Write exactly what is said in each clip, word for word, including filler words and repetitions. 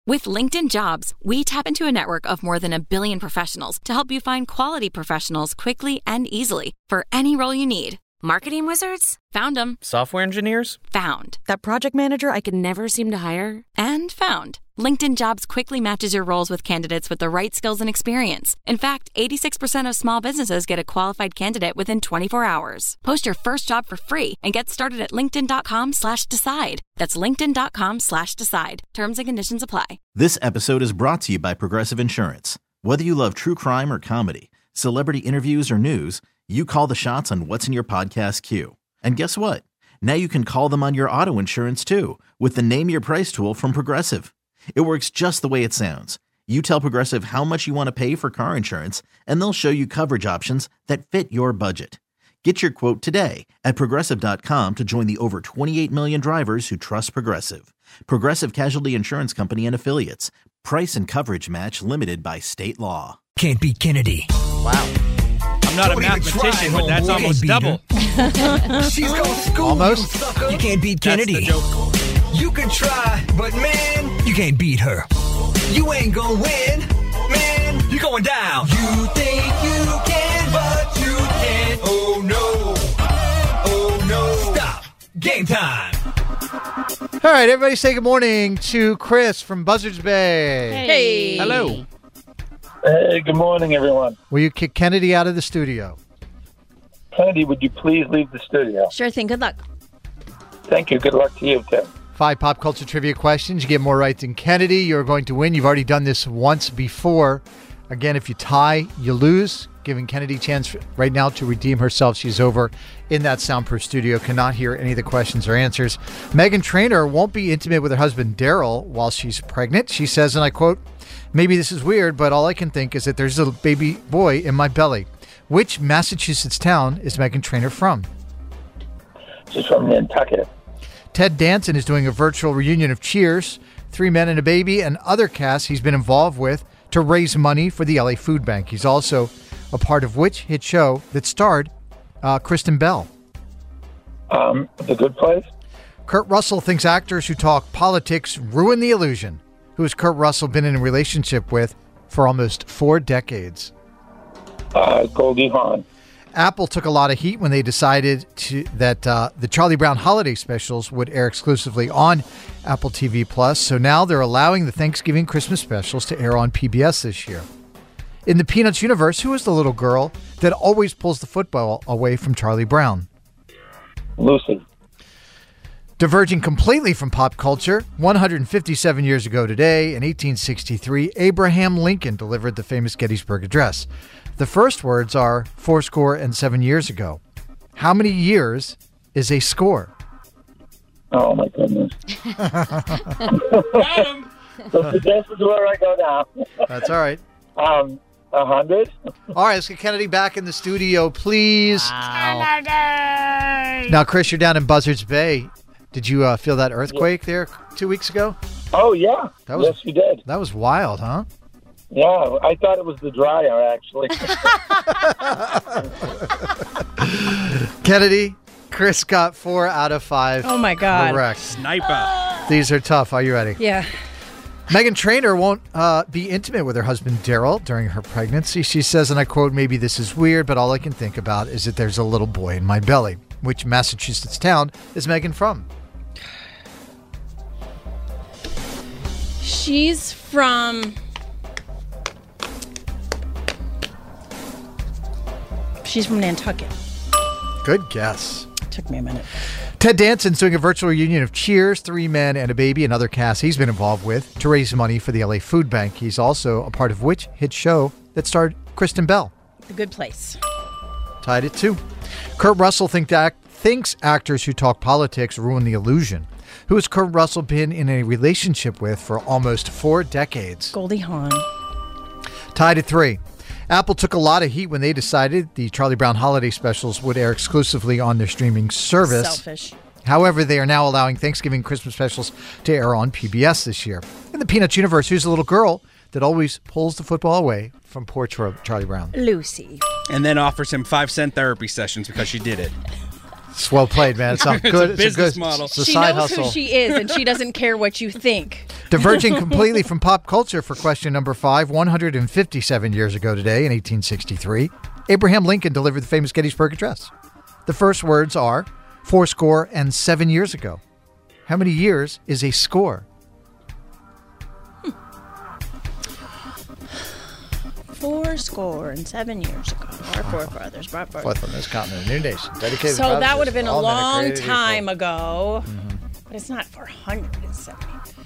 With LinkedIn Jobs, we tap into a network of more than a billion professionals to help you find quality professionals quickly and easily for any role you need. Marketing wizards? Found them. Software engineers? Found. That project manager I could never seem to hire? And found. LinkedIn Jobs quickly matches your roles with candidates with the right skills and experience. In fact, eighty-six percent of small businesses get a qualified candidate within twenty-four hours. Post your first job for free and get started at linkedin.com slash decide. That's linkedin.com slash decide. Terms and conditions apply. This episode is brought to you by Progressive Insurance. Whether you love true crime or comedy, celebrity interviews or news, you call the shots on what's in your podcast queue. And guess what? Now you can call them on your auto insurance too with the Name Your Price tool from Progressive. It works just the way it sounds. You tell Progressive how much you want to pay for car insurance, and they'll show you coverage options that fit your budget. Get your quote today at Progressive dot com to join the over twenty-eight million drivers who trust Progressive. Progressive Casualty Insurance Company and Affiliates. Price and coverage match limited by state law. Can't beat Kennedy. Wow. I'm not Don't a mathematician, try, but that's homeboy. almost Can't beat double. She's gonna school Almost. you, sucker. You can't beat Kennedy. That's the joke. You can try, but man, you can't beat her. You ain't gonna win, man. You're going down. You think you can, but you can't. Oh no. Oh no. Stop. Game time. All right, everybody say good morning to Chris from Buzzards Bay. Hey. Hello. Hey, good morning, everyone. Will you kick Kennedy out of the studio? Kennedy, would you please leave the studio? Sure thing. Good luck. Thank you. Good luck to you, Tim. Five pop culture trivia questions. You get more right than Kennedy. You're going to win. You've already done this once before. Again, if you tie, you lose. Giving Kennedy a chance right now to redeem herself. She's over in that soundproof studio. Cannot hear any of the questions or answers. Meghan Trainor won't be intimate with her husband, Daryl, while she's pregnant. She says, and I quote, "Maybe this is weird, but all I can think is that there's a baby boy in my belly." Which Massachusetts town is Meghan Trainor from? She's from Nantucket. Ted Danson is doing a virtual reunion of Cheers, Three Men and a Baby, and other casts he's been involved with to raise money for the L A Food Bank. He's also a part of which hit show that starred uh, Kristen Bell? Um, The Good Place? Kurt Russell thinks actors who talk politics ruin the illusion. Who has Kurt Russell been in a relationship with for almost four decades? Uh, Goldie Hawn. Apple took a lot of heat when they decided to, that uh, the Charlie Brown holiday specials would air exclusively on Apple T V Plus. So now they're allowing the Thanksgiving Christmas specials to air on P B S this year. In the Peanuts universe, who is the little girl that always pulls the football away from Charlie Brown? Lucy. Diverging completely from pop culture, one hundred fifty-seven years ago today, in eighteen sixty-tee, Abraham Lincoln delivered the famous Gettysburg Address. The first words are fourscore and seven years ago. How many years is a score? Oh, my goodness. Got him. So this is where I go now. That's all right. Um, a hundred? All right, let's get Kennedy back in the studio, please. Kennedy! Now, Chris, you're down in Buzzards Bay. Did you uh, feel that earthquake there two weeks ago? Oh, yeah. That was- yes, you did. That was wild, huh? Yeah, I thought it was the dryer, actually. Kennedy, Chris got four out of five. Oh, my God. Correct. Sniper. These are tough. Are you ready? Yeah. Meghan Trainor won't uh, be intimate with her husband, Daryl, during her pregnancy. She says, and I quote, "Maybe this is weird, but all I can think about is that there's a little boy in my belly." Which Massachusetts town is Meghan from? She's from... She's from Nantucket. Good guess. Took me a minute. Ted Danson's doing a virtual reunion of Cheers, Three Men and a Baby, and other casts he's been involved with to raise money for the L A Food Bank. He's also a part of which hit show that starred Kristen Bell? The Good Place. Tied at two. Kurt Russell think that, thinks actors who talk politics ruin the illusion. Who has Kurt Russell been in a relationship with for almost four decades? Goldie Hawn. Tied at three. Apple took a lot of heat when they decided the Charlie Brown holiday specials would air exclusively on their streaming service. Selfish. However, they are now allowing Thanksgiving Christmas specials to air on P B S this year. In the Peanuts universe, who's the little girl that always pulls the football away from poor Char- Charlie Brown? Lucy. And then offers him five cent therapy sessions because she did it. It's well played, man. It's, It's a good. It's a business good, model. It's a She side knows hustle. who she is, and she doesn't care what you think. Diverging completely from pop culture for question number five. one hundred fifty-seven years ago today, in eighteen sixty-three, Abraham Lincoln delivered the famous Gettysburg Address. The first words are fourscore and seven years ago. How many years is a score? Four score and seven years ago. Our forefathers brought forth. Fourth on this continent, a new nation, dedicated. So to that would have been a all men are long created time equal. ago. Mm-hmm. But it's not four hundred seventy.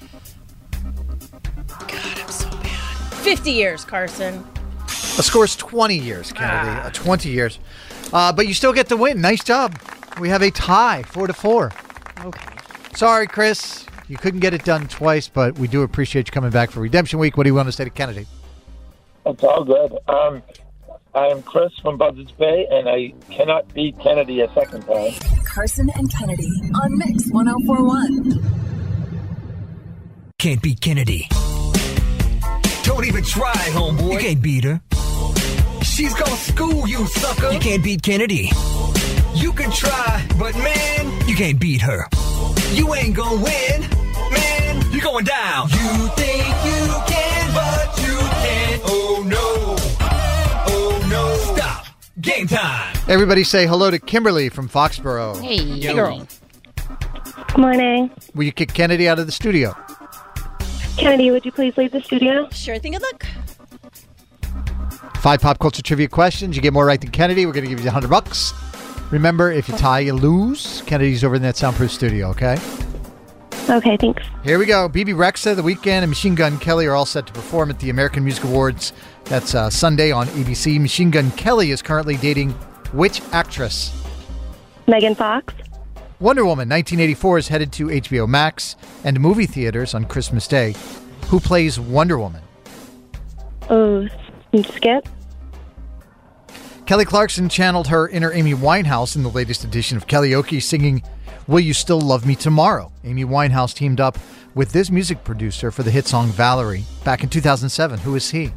God, I'm so bad. fifty years, Carson. A score is twenty years, Kennedy. Ah. Uh, twenty years. Uh, but you still get the win. Nice job. We have a tie, four to four. Okay. Sorry, Chris. You couldn't get it done twice, but we do appreciate you coming back for Redemption Week. What do you want to say to Kennedy? It's all good. Um, I am Chris from Buzzards Bay, and I cannot beat Kennedy a second time. Carson and Kennedy on Mix ten forty-one. Can't beat Kennedy. Don't even try, homeboy. You can't beat her. She's gonna school you, sucker. You can't beat Kennedy. You can try, but man, you can't beat her. You ain't gonna win, man. You're going down. You think you can, but you can't. Oh no. Oh no. Stop. Game time. Everybody say hello to Kimberly from Foxborough. Hey, Hey, girl. Good morning. Will you kick Kennedy out of the studio? Kennedy, would you please leave the studio? Sure thing of luck. Five pop culture trivia questions. You get more right than Kennedy. We're going to give you a hundred bucks. Remember, if you tie, you lose. Kennedy's over in that soundproof studio, okay? Okay, thanks. Here we go. B B Rexa, The Weeknd, and Machine Gun Kelly are all set to perform at the American Music Awards. That's uh, Sunday on A B C. Machine Gun Kelly is currently dating which actress? Megan Fox. Wonder Woman nineteen eighty-four is headed to H B O Max and movie theaters on Christmas Day. Who plays Wonder Woman? Oh, Skip. Kelly Clarkson channeled her inner Amy Winehouse in the latest edition of Karaoke, singing Will You Still Love Me Tomorrow? Amy Winehouse teamed up with this music producer for the hit song Valerie back in two thousand seven. Who is he?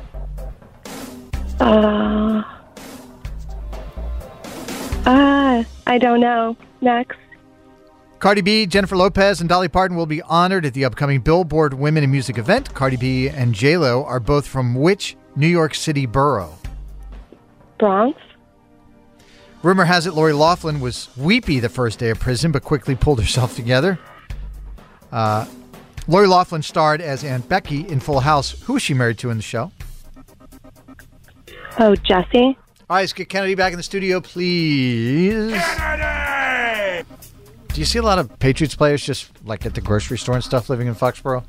Uh, uh, I don't know. Next. Cardi B, Jennifer Lopez, and Dolly Parton will be honored at the upcoming Billboard Women in Music event. Cardi B and J-Lo are both from which New York City borough? Bronx. Rumor has it Lori Loughlin was weepy the first day of prison, but quickly pulled herself together. Uh, Lori Loughlin starred as Aunt Becky in Full House. Who is she married to in the show? Oh, Jesse. All right, let's get Kennedy back in the studio, please. Kennedy! Do you see a lot of Patriots players just like at the grocery store and stuff living in Foxborough?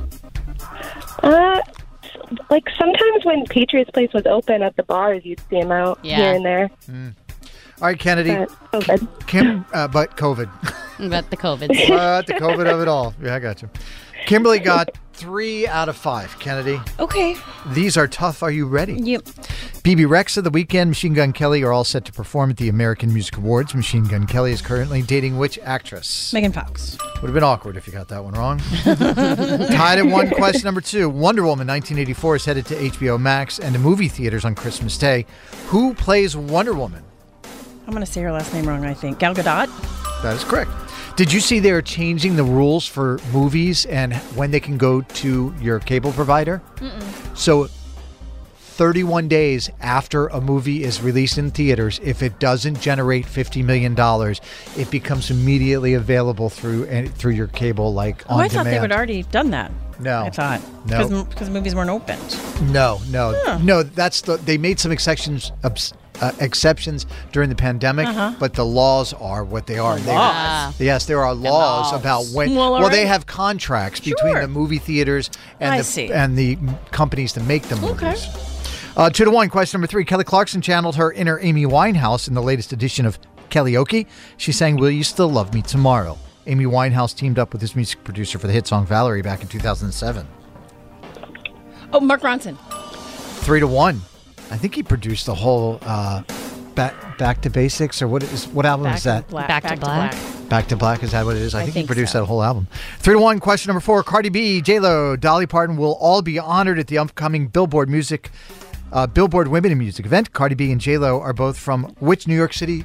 Uh, like sometimes when Patriots Place was open at the bars, you'd see them out Yeah. here and there. Mm. All right, Kennedy. But COVID. Kim, uh, but COVID. About the COVID. But the COVID of it all. Yeah, I got you. Kimberly got three out of five. Kennedy. Okay. These are tough. Are you ready? Yep. B B Rexa, The Weeknd, Machine Gun Kelly are all set to perform at the American Music Awards. Machine Gun Kelly is currently dating which actress? Megan Fox. Would have been awkward if you got that one wrong. Tied at one. Question number two. Wonder Woman nineteen eighty-four is headed to H B O Max and to movie theaters on Christmas Day. Who plays Wonder Woman? I'm going to say her last name wrong, I think. Gal Gadot? That is correct. Did you see they're changing the rules for movies and when they can go to your cable provider? Mm-mm. So thirty-one days after a movie is released in theaters, if it doesn't generate fifty million dollars, it becomes immediately available through through your cable, like Oh, on I thought demand. they would already done that. No. I thought. No. Because movies weren't opened. No, no, Huh. no. That's the they made some exceptions uh, exceptions during the pandemic, Uh-huh. but the laws are what they are. They- laws? yes, there are laws, laws. about when. Well, all Well, they right. have contracts between Sure. the movie theaters and I the see. and the companies to make the movies. Okay. Uh, two to one. Question number three. Kelly Clarkson channeled her inner Amy Winehouse in the latest edition of Karaoke. She sang "Will You Still Love Me Tomorrow?" Amy Winehouse teamed up with this music producer for the hit song Valerie back in two thousand seven. Oh, Mark Ronson. Three to one. I think he produced the whole uh, back Back to Basics, or what is what album Back is that? to Black. Back to Black. Back to Black, is that what it is? I, I think, he think produced so. that whole album. Three to one. Question number four. Cardi B, J-Lo, Dolly Parton will all be honored at the upcoming Billboard Music, uh, Billboard Women in Music event. Cardi B and J-Lo are both from which New York City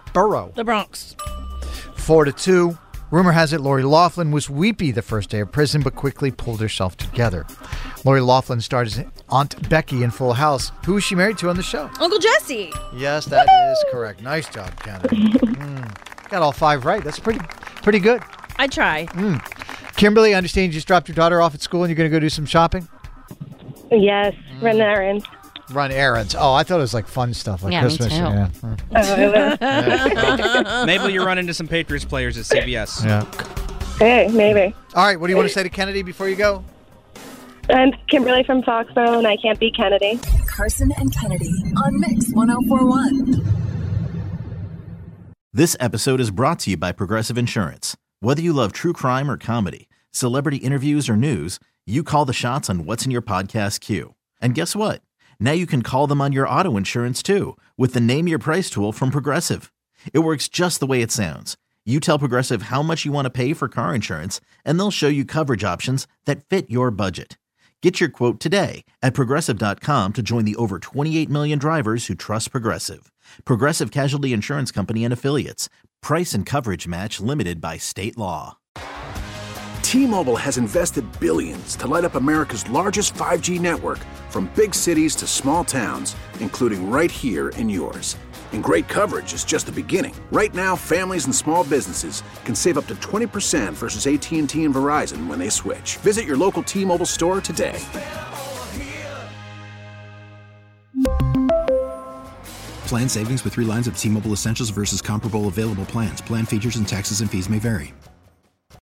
borough? The Bronx. Four to two. Rumor has it Lori Loughlin was weepy the first day of prison, but quickly pulled herself together. Lori Loughlin starred as Aunt Becky in Full House. Who was she married to on the show? Uncle Jesse. Yes, that is correct. Nice job, Kennedy. mm. Got all five right. That's pretty pretty good. I try. Mm. Kimberly, I understand you just dropped your daughter off at school and you're going to go do some shopping? Yes, run errands. Run errands. Oh, I thought it was like fun stuff like Yeah, me Christmas. too. Yeah. Oh, Maybe you run into some Patriots players at C B S. Yeah. hey, maybe. All right, what do you want to say to Kennedy before you go? I'm Kimberly from Foxborough, and I can't beat Kennedy. Carson and Kennedy on Mix one oh four point one. This episode is brought to you by Progressive Insurance. Whether you love true crime or comedy, celebrity interviews or news, you call the shots on what's in your podcast queue. And guess what? Now you can call them on your auto insurance too with the Name Your Price tool from Progressive. It works just the way it sounds. You tell Progressive how much you want to pay for car insurance, and they'll show you coverage options that fit your budget. Get your quote today at Progressive dot com to join the over twenty-eight million drivers who trust Progressive. Progressive Casualty Insurance Company and Affiliates. Price and coverage match limited by state law. T-Mobile has invested billions to light up America's largest five G network, from big cities to small towns, including right here in yours. And great coverage is just the beginning. Right now, families and small businesses can save up to twenty percent versus A T and T and Verizon when they switch. Visit your local T-Mobile store today. Plan savings with three lines of T-Mobile Essentials versus comparable available plans. Plan features and taxes and fees may vary.